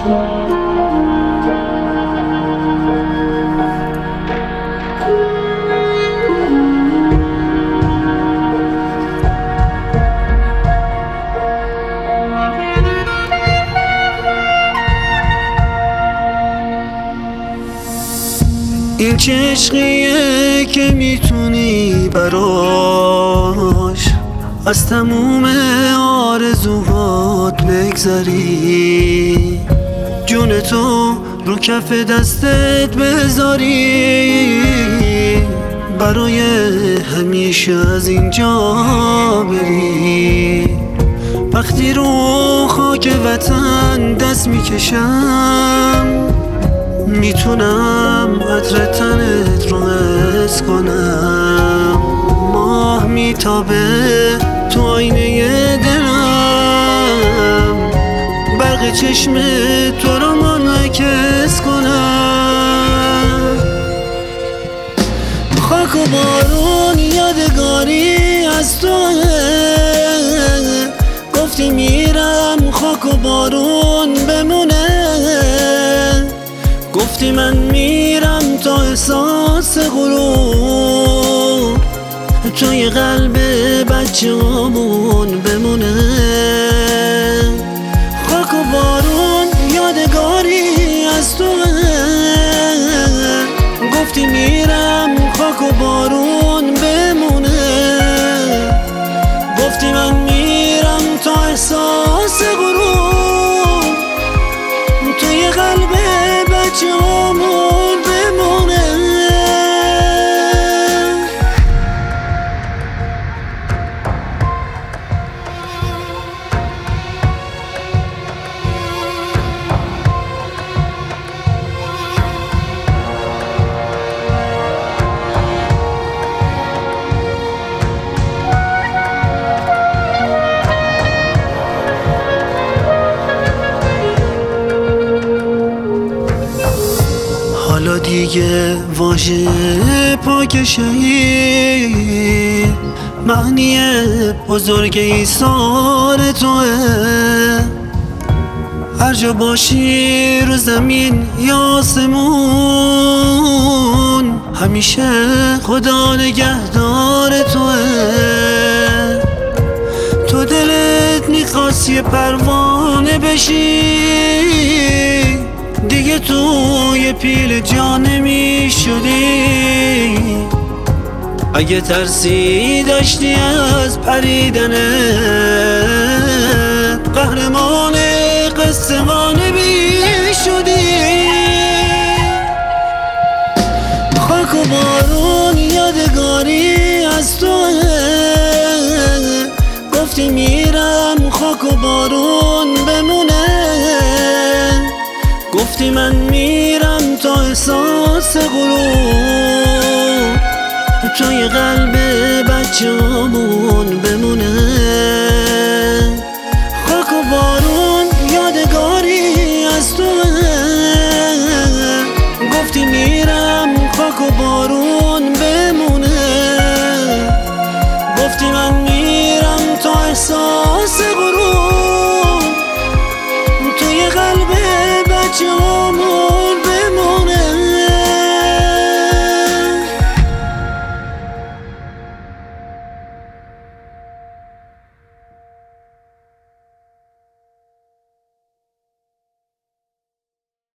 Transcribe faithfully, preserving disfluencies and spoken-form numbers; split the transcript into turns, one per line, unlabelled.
این چه عشقیه که میتونی براش از تموم آرزوهات بگذری، جون تو رو کف دستت بذاری، برای همیشه از اینجا بری. وقتی رو خاک وطن دست میکشم، میتونم عطر تنت رو حس کنم. ماه میتابه تو آینه دلم، برق چشم تو رو منعکس کنم. خاک و بارون یادگاری از تو، گفتی میرم خاک و بارون بمونه، گفتی من میرم تا احساس غرور توی قلب بچه هامون بمونه. خاک و بارون یادگاری از تو، گفتی میرم خاک و بارون بمونه، گفتی من میرم تا احساس غرور توی قلب بچه هامون بمونه. حالا دیگه واژه پاک شهید معنی بزرگ ایثار توه. هر جا باشی رو زمین یا آسمون، همیشه خدا نگهدار توه. تو دلت میخواست یه پروانه بشی، دیگه توی پیل جا نمی شدی. اگه ترسی داشتی از پریدنت، قهرمان قصه ها نمی شدی. خاک و بارون یادگاری از تو، گفتی میرم خاک و بارون بمونه، گفتی من میرم تا احساس غرور توی قلب بچه هامون